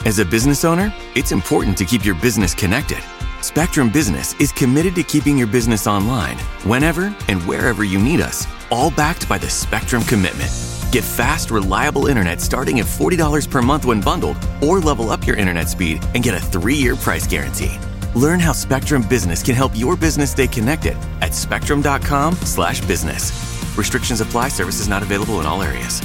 As a business owner, it's important to keep your business connected. Spectrum Business is committed to keeping your business online whenever and wherever you need us, all backed by the Spectrum Commitment. Get fast, reliable internet starting at $40 per month when bundled, or level up your internet speed and get a 3-year price guarantee. Learn how Spectrum Business can help your business stay connected at spectrum.com/business. Restrictions apply. Services not available in all areas.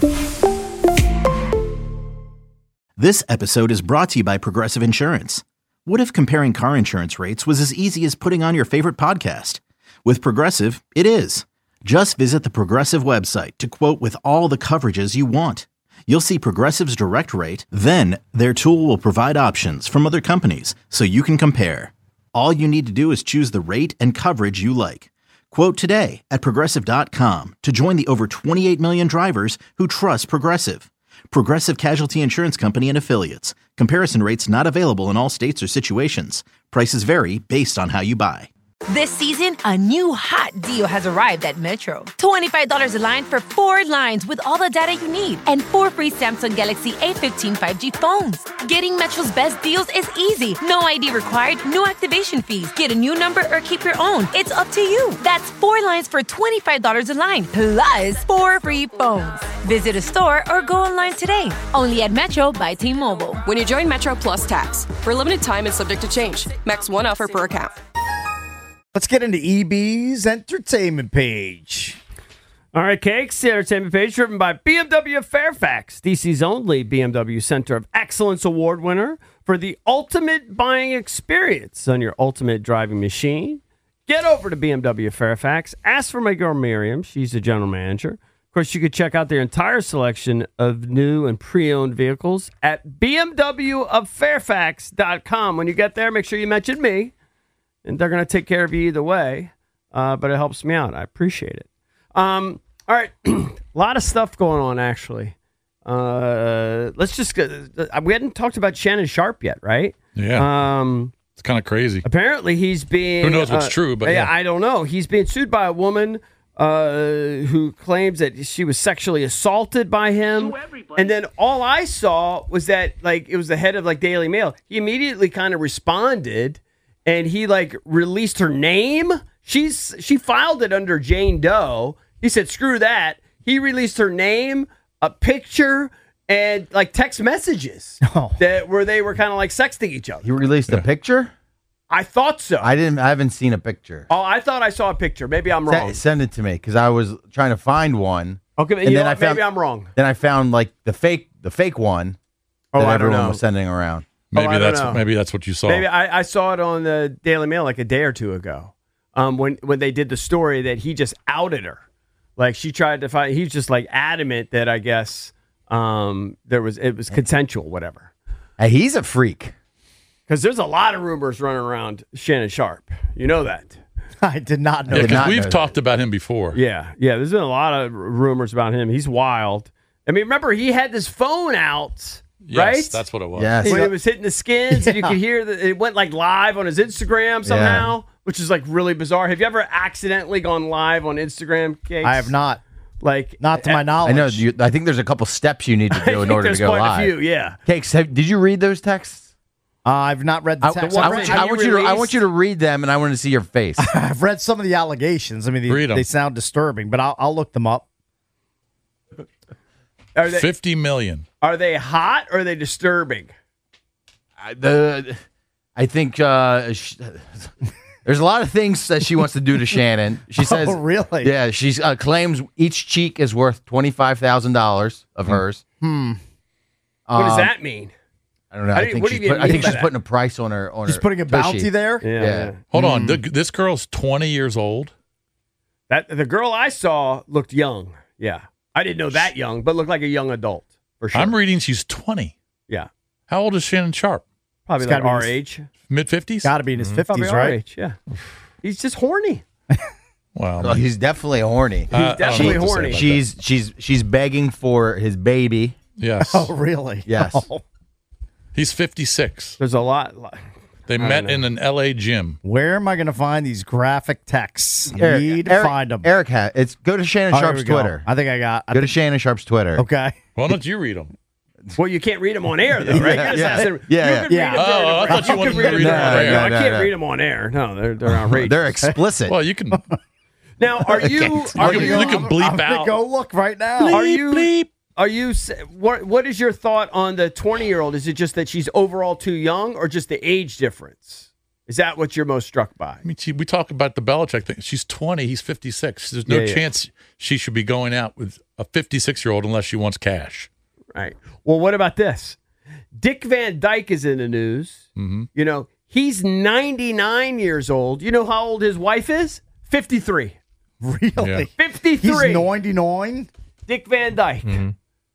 This episode is brought to you by Progressive Insurance. What if comparing car insurance rates was as easy as putting on your favorite podcast? With Progressive, it is. Just visit the Progressive website to quote with all the coverages you want. You'll see Progressive's direct rate, then their tool will provide options from other companies so you can compare. All you need to do is choose the rate and coverage you like. Quote today at Progressive.com to join the over 28 million drivers who trust Progressive. Progressive Casualty Insurance Company and Affiliates. Comparison rates not available in all states or situations. Prices vary based on how you buy. This season, a new hot deal has arrived at Metro. $25 a line for 4 lines with all the data you need and 4 free Samsung Galaxy A15 5G phones. Getting Metro's best deals is easy. No ID required, no activation fees. Get a new number or keep your own. It's up to you. That's 4 lines for $25 a line, plus 4 free phones. Visit a store or go online today. Only at Metro by T-Mobile. When you join Metro Plus Tax, for a limited time and subject to change. Max 1 offer per account. Let's get into EB's entertainment page. All right, Cakes, the entertainment page driven by BMW of Fairfax, DC's only BMW Center of Excellence Award winner for the ultimate buying experience on your ultimate driving machine. Get over to BMW of Fairfax. Ask for my girl Miriam. She's the general manager. Of course, you could check out their entire selection of new and pre-owned vehicles at bmwoffairfax.com. When you get there, make sure you mention me. And they're going to take care of you either way, but it helps me out. I appreciate it. All right, a lot of stuff going on, actually. Let's just get, we hadn't talked about Shannon Sharpe yet, right? Yeah. It's kind of crazy. Apparently, he's being... Who knows what's true, but yeah. I don't know. He's being sued by a woman who claims that she was sexually assaulted by him. And then all I saw was that, like, it was the head of, like, Daily Mail. He immediately kind of responded... And he, like, released her name. She filed it under Jane Doe. He said, screw that. He released her name, a picture, and, like, text messages where they were kind of, like, sexting each other. You released a picture? I thought so. I haven't seen a picture. Oh, I thought I saw a picture. Maybe I'm wrong. Send it to me, because I was trying to find one. Okay, and then maybe I'm wrong. Then I found, like, the fake one that everyone was sending around. Maybe that's what you saw. Maybe I saw it on the Daily Mail like a day or two ago, when they did the story that he just outed her. Like she tried to find. He's just like adamant that I guess it was consensual, whatever. Hey, he's a freak. Because there's a lot of rumors running around Shannon Sharpe. You know that. I did not know. Yeah, because we've talked about him before. Yeah. There's been a lot of rumors about him. He's wild. I mean, remember he had this phone out. Yes, right? That's what it was. Yes. When it was hitting the skins, and you could hear that it went like live on his Instagram somehow, which is like really bizarre. Have you ever accidentally gone live on Instagram, Cakes? I have not. Like, not to my knowledge. I know. I think there's a couple steps you need to do in order to go live. There's quite a few, yeah. Cakes, did you read those texts? I've not read the text. I want you to read them, and I want to see your face. I've read some of the allegations. I mean, they sound disturbing, but I'll look them up. Are they, $50 million. Are they hot or are they disturbing? I think there's a lot of things that she wants to do to Shannon. She says, "Oh, really?" Yeah, she claims each cheek is worth $25,000 of hers. What does that mean? I don't know. I think she's putting a price on her. She's putting a bounty there. Yeah. Hold on. This girl's 20 years old. The girl I saw looked young. Yeah. I didn't know that young, but looked like a young adult, for sure. I'm reading she's 20. Yeah. How old is Shannon Sharpe? Probably like our age. Mid-50s? Got to be in his 50s, Probably right? Our age, yeah. He's just horny. Well, he's definitely horny. He's definitely horny. She's begging for his baby. Yes. Oh, really? Yes. Oh. He's 56. There's a lot. They met in an L.A. gym. Where am I going to find these graphic texts? Need to find them. Eric, go to Shannon Sharpe's Twitter. I think I got. Go to Shannon Sharpe's Twitter. Okay. Why don't you read them? Well, you can't read them on air, though, right? You're just asking, Yeah. You can read them I thought you wanted me to read them on air. I can't read them on air. No, they're outrageous. They're explicit. Well, you can. Now, are you You can bleep I'm out. gonna go look right now. Are you? What is your thought on the 20-year-old? Is it just that she's overall too young, or just the age difference? Is that what you're most struck by? I mean, we talk about the Belichick thing. She's 20. He's 56. There's no chance she should be going out with a 56-year-old unless she wants cash. Right. Well, what about this? Dick Van Dyke is in the news. Mm-hmm. You know, he's 99 years old. You know how old his wife is? 53. Really? Yeah. 53. He's 99? Dick Van Dyke. Mm-hmm.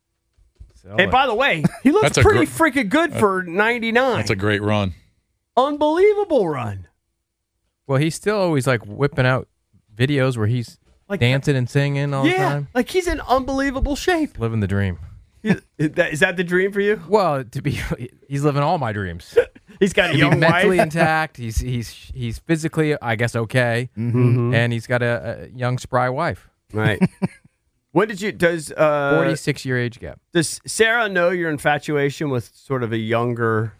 And by the way, he looks That's pretty freaking good for 99. That's a great run. Unbelievable run. Well, he's still always like whipping out videos where he's like dancing and singing all the time. Like he's in unbelievable shape. Living the dream. Is that the dream for you? Well, he's living all my dreams. He's got a He's young mentally wife. intact. He's physically, I guess, okay, and he's got a young spry wife. Right. What did you 46-year age gap. Does Sarah know your infatuation with sort of a younger?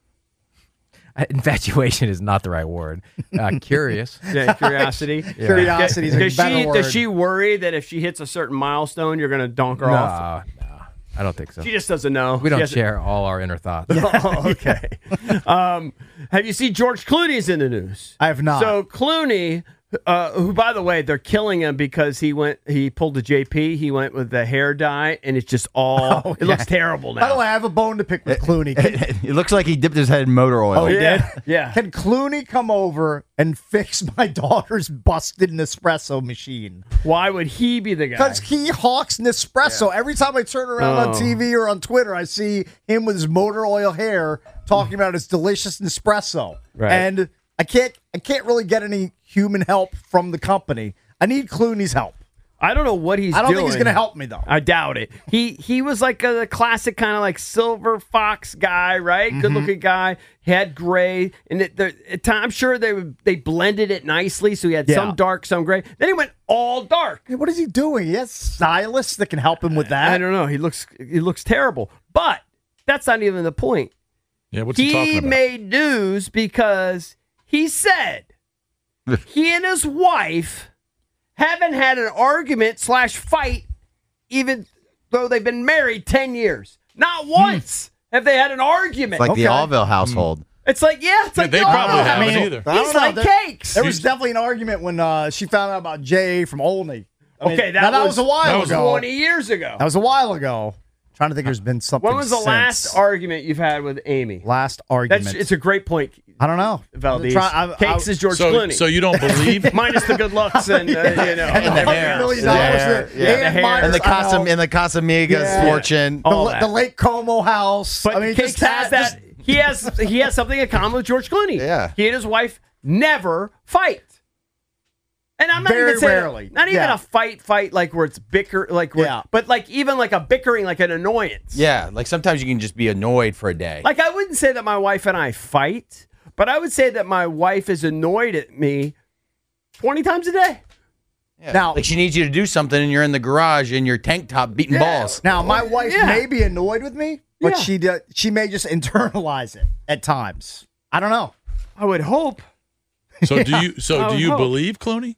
Infatuation is not the right word. Curious. Yeah, curiosity. Yeah. Curiosity is a better word. Does she worry that if she hits a certain milestone, you're going to donk her off? No, I don't think so. She just doesn't know. We don't share all our inner thoughts. Oh, okay. Have you seen George Clooney's in the news? I have not. So Clooney, who, by the way, they're killing him because he pulled the JP. He went with the hair dye, and it's just all, it looks terrible now. By the way, I have a bone to pick with Clooney. It looks like he dipped his head in motor oil. Oh, he did? Yeah. Can Clooney come over and fix my daughter's busted Nespresso machine? Why would he be the guy? Because he hawks Nespresso. Yeah. Every time I turn around on TV or on Twitter, I see him with his motor oil hair talking about his delicious Nespresso. Right. And I can't really get any human help from the company. I need Clooney's help. I don't know what he's doing. I don't think he's going to help me, though. I doubt it. He was like a classic kind of like silver fox guy, right? Mm-hmm. Good-looking guy. He had gray. And I'm sure they blended it nicely, so he had some dark, some gray. Then he went all dark. Hey, what is he doing? He has stylists that can help him with that? I don't know. He looks terrible. But that's not even the point. Yeah, what's he talking about? He made news because he said he and his wife haven't had an argument/fight even though they've been married 10 years. Not once have they had an argument. It's like the Allville household. It's like, it's like they the probably Allville haven't household. either. He's like cakes. There was definitely an argument when she found out about Jay from Olney. That was a while ago. 20 years ago. That was a while ago. Trying to think there's been something When was the since. last argument you've had with Amy? Last argument. It's a great point. I don't know. Valdez. Cakes is George Clooney. So you don't believe? Minus the good looks and, and the hair. And the Casamigos fortune. The Lake Como house. But Cakes has that. He has something in common with George Clooney. Yeah. He and his wife never fight. And I'm not Very even saying rarely. not even a fight like where it's bicker but like even like a bickering, like an annoyance. Yeah, like sometimes you can just be annoyed for a day. Like I wouldn't say that my wife and I fight, but I would say that my wife is annoyed at me 20 times a day. Yeah. Now, like she needs you to do something, and you're in the garage in your tank top beating balls. Now, my wife may be annoyed with me, but she may just internalize it at times. I don't know. I would hope. So do you believe Clooney?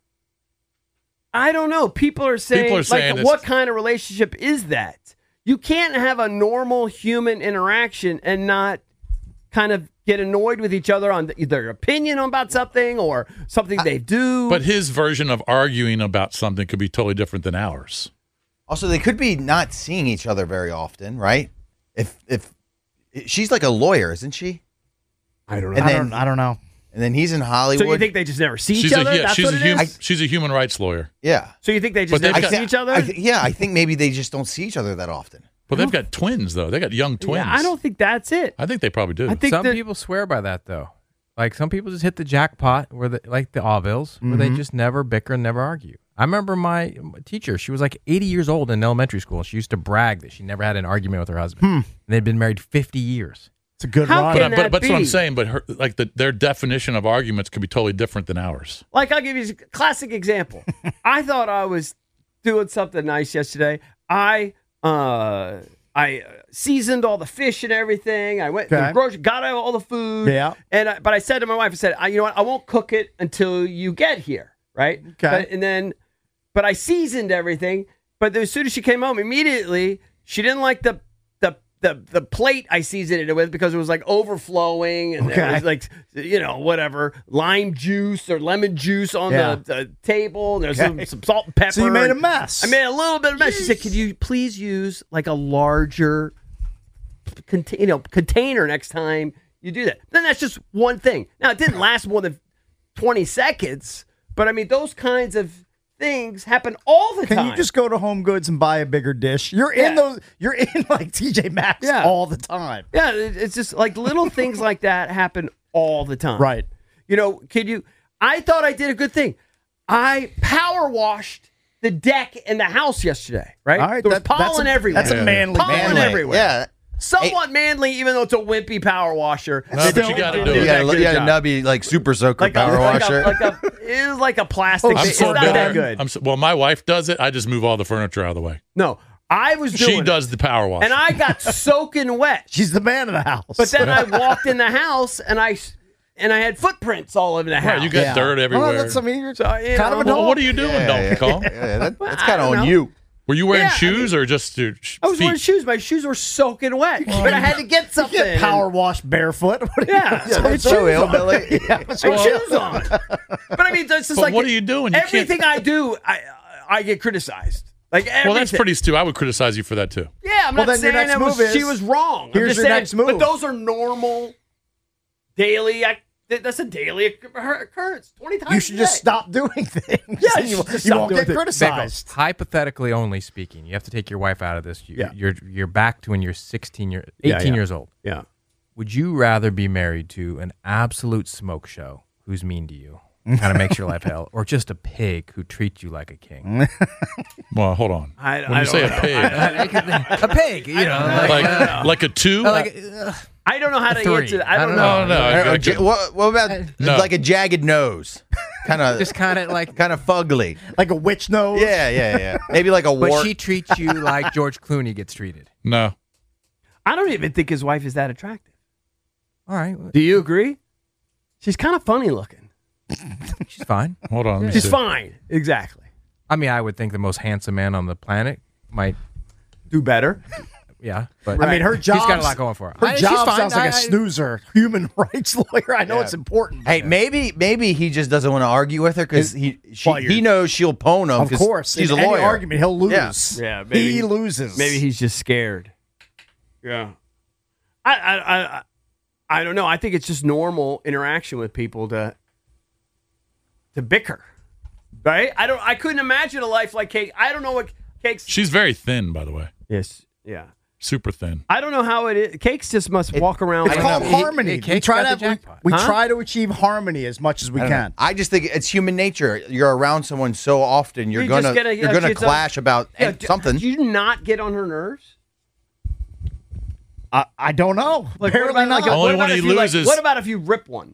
I don't know. People are saying like, what kind of relationship is that? You can't have a normal human interaction and not kind of get annoyed with each other on their opinion about something or something they do. But his version of arguing about something could be totally different than ours. Also, they could be not seeing each other very often, right? If she's like a lawyer, isn't she? I don't know. I don't know. And then he's in Hollywood. So you think they just never see each other? That's what it is? She's a human rights lawyer. Yeah. So you think they just never see each other? I think maybe they just don't see each other that often. But they've got twins, though. They got young twins. Yeah, I don't think that's it. I think they probably do. I think some people swear by that, though. Like some people just hit the jackpot, like the Allvilles, where they just never bicker and never argue. I remember my teacher. She was like 80 years old in elementary school. She used to brag that she never had an argument with her husband. And they'd been married 50 years. It's a good run. But that's what I'm saying. But their definition of arguments could be totally different than ours. Like, I'll give you a classic example. I thought I was doing something nice yesterday. I seasoned all the fish and everything. I went to the grocery, got all the food. Yeah. But I said to my wife, I said, you know what? I won't cook it until you get here, right? Okay. But I seasoned everything. But as soon as she came home, immediately she didn't like the plate I seasoned it with because it was like overflowing and there was like, whatever, lime juice or lemon juice on the table. And there's some salt and pepper. So you made a mess. I made a little bit of mess. She said, could you please use like a larger container next time you do that? Then that's just one thing. Now, it didn't last more than 20 seconds, but I mean, those kinds of things happen all the time. Can you just go to Home Goods and buy a bigger dish? You're in like TJ Maxx all the time. Yeah, it's just like little things like that happen all the time. Right. I thought I did a good thing. I power washed the deck in the house yesterday, right? All right, there was pollen everywhere. That's a manly. Pollen everywhere. Yeah. Somewhat manly, even though it's a wimpy power washer. No, but you got to do it. You got a nubby, like super soaker power washer. It was like a plastic. I'm It's so not that good. well, my wife does it. I just move all the furniture out of the way. No, I was doing She does the power wash. and I got soaking wet. She's the man of the house. But then I walked in the house and I had footprints all over the house. Right, you got dirt everywhere. Well, you're kind of a well, what are you doing, Donkey Kong? That's kind of on you. Were you wearing shoes or just your feet? I was wearing shoes. My shoes were soaking wet. But I had to get something. You can't power wash barefoot. That's so hillbilly. Shoes on. But I mean, it's just like what are you doing? Everything I do, I get criticized. Like everything. Well, that's pretty stupid. I would criticize you for that too. Yeah, I'm not saying she was wrong. Here's your next move. But those are normal, daily. That's a daily occurrence. 20 times. You should just stop doing things. Yeah, you won't get criticized. Hypothetically only speaking, you have to take your wife out of this. You're back to when you're 18 years old. Yeah. Would you rather be married to an absolute smoke show who's mean to you, kind of makes your life hell, or just a pig who treats you like a king? Well, hold on. When you say a pig, a pig, like a two. I don't know how to answer that. I don't know. No. What about like a jagged nose? Kind of fugly. Like a witch nose? Yeah. Maybe like a wart. But she treats you like George Clooney gets treated. No. I don't even think his wife is that attractive. All right. Do you agree? She's kind of funny looking. She's fine. Hold on. She's fine. Exactly. I mean, I would think the most handsome man on the planet might do better. Yeah, but I mean, her job. She's got a lot going for her. Her job sounds like a snoozer, human rights lawyer. I know it's important. Hey, maybe he just doesn't want to argue with her because he knows she'll pwn him. Of course, she's in a lawyer. any argument, he'll lose. Yeah, maybe, he loses. Maybe he's just scared. Yeah, I don't know. I think it's just normal interaction with people to bicker, right? I couldn't imagine a life like Cake. I don't know what Cake's. She's very thin, by the way. Yes. Yeah. Super thin. I don't know how it is. Cakes just must walk around. It's called harmony. We try to achieve harmony as much as we can. I just think it's human nature. You're around someone so often, you're gonna clash about something. Do you not get on her nerves? I don't know. Apparently not. Only when he loses. What about if you rip one?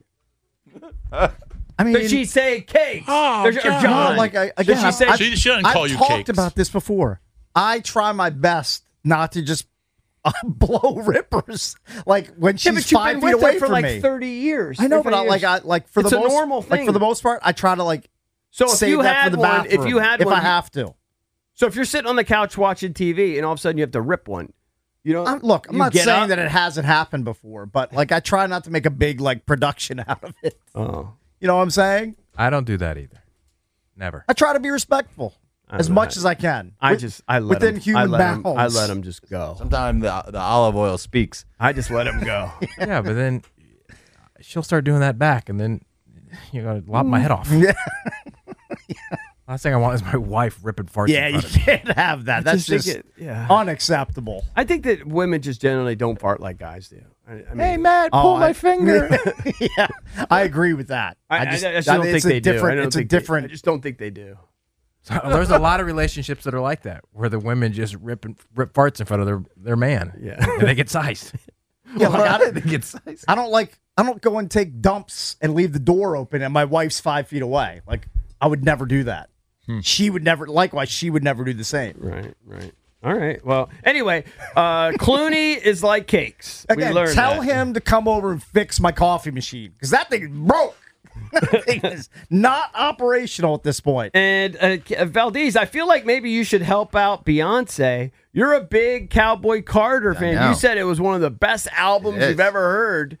I mean, does she say Cakes? Oh, John. She shouldn't call you Cakes. I've talked about this before. I try my best not to just blow rippers like when she's 5 feet away from for me. 30 years. I know, but for it's the a most normal thing. Like for the most part, I try to So if save you that had for the one, bathroom. If I have to. So if you're sitting on the couch watching TV and all of a sudden you have to rip one, I'm not saying that it hasn't happened before, but I try not to make a big production out of it. Oh, you know what I'm saying? I don't do that either. Never. I try to be respectful as much as I can. I let within him, human bounds. I let him just go. Sometimes the olive oil speaks. I just let him go. Yeah, but then she'll start doing that back, and then you're gonna lop my head off. Yeah. Last thing I want is my wife ripping farts. Yeah, you can't have that. That's just unacceptable. I think that women just generally don't fart like guys do. I mean, hey, Matt, pull my finger. Yeah, I agree with that. I just don't think they do. I just don't think they do. So there's a lot of relationships that are like that, where the women just rip farts in front of their man. Yeah, and they get sized. Yeah, I don't go and take dumps and leave the door open, and my wife's 5 feet away. I would never do that. She would never. Likewise, she would never do the same. Right. All right. Well, anyway, Clooney is like cakes. We Again, learned tell that. him to come over and fix my coffee machine because that thing is broke. That thing is not operational at this point. And Valdez, I feel like maybe you should help out Beyonce. You're a big Cowboy Carter fan. know. You said it was one of the best albums It is. you've ever heard.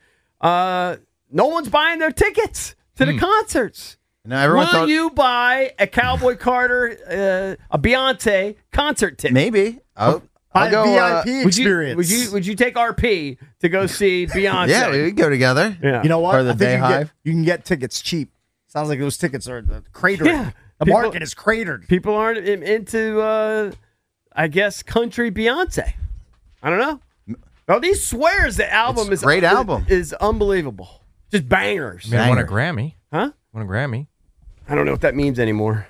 No one's buying their tickets to the concerts. No, everyone Will thought you buy a Cowboy Carter, a Beyonce concert ticket? maybe. I'll Buy go. VIP Would you, experience. would you take RP to go see Beyonce? Yeah, we could go together. Yeah. You know what? Or the I think Bayhive. you can get tickets cheap. Sounds like those tickets are cratering. Yeah. The People- market is cratered. People aren't into, I guess, country Beyonce. I don't know. Valdez swears the album It's a great album. is unbelievable. Just bangers. Man, won a Banger. Grammy. Huh? Won a Grammy. I don't know what that means anymore.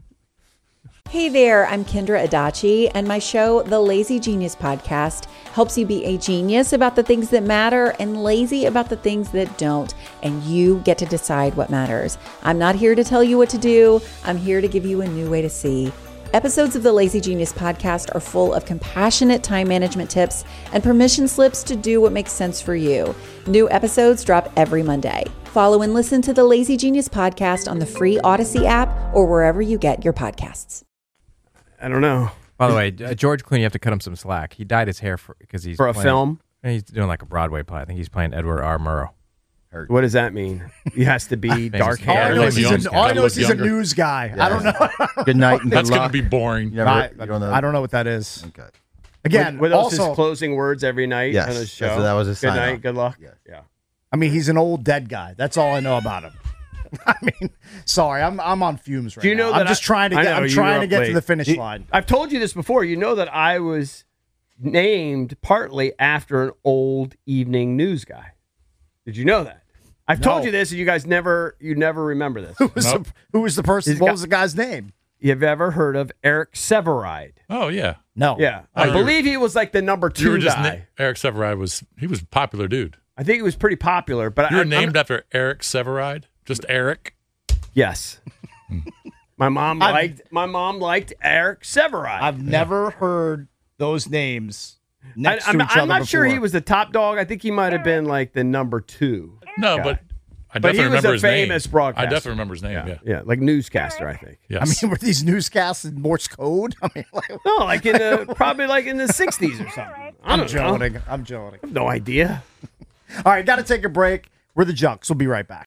Hey there, I'm Kendra Adachi, and my show, The Lazy Genius Podcast, helps you be a genius about the things that matter and lazy about the things that don't, and you get to decide what matters. I'm not here to tell you what to do, I'm here to give you a new way to see. Episodes of the Lazy Genius Podcast are full of compassionate time management tips and permission slips to do what makes sense for you. New episodes drop every Monday. Follow and listen to the Lazy Genius Podcast on the free Odyssey app or wherever you get your podcasts. I don't know. By the way, George Clooney, you have to cut him some slack. He dyed his hair because he's For a playing- film? He's doing like a Broadway play. I think he's playing Edward R. Murrow. What does that mean? He has to be dark All I hair. know is Gotta he's, look all I know is he's a younger. news guy. I don't know. Good night and good That's going to luck. be boring. You never- I, you don't know? I don't know what that is. Okay. Again, Were those his also, closing words every night Yes, on his show? that was his Good sign-off. night, good luck. Yes. Yeah. I mean, he's an old dead guy. That's all I know about him. I mean, sorry, I'm on fumes right Do you know now. that I'm just trying to I get. know, I'm you trying were to get up to late. the finish line. I've told you this before. You know that I was named partly after an old evening news guy. Did you know that? I've told No. you this, and you guys never remember this. Who was the person? He's What got- was the guy's name? You've ever heard of Eric Severide? Oh, yeah. No. Yeah, Oh, I you were- believe he was like the number You two were just guy. Eric Severide was a popular dude. I think he was pretty popular, but You were I'm- named after Eric Severide? Just Eric? Yes. my mom liked Eric Severide. I've never heard those names next to each other I'm not sure he before. was the top dog. I think he might have been like the number two. No, guy. but I But he definitely was remember a his famous name. broadcaster. I definitely remember his name, yeah. Like newscaster, I think. Yes. I mean, were these newscasts in Morse code? I mean, like, No, like in the probably like in the 60s or something. I I'm don't know. joking. I'm joking. No idea. All right, got to take a break. We're the Junks. We'll be right back.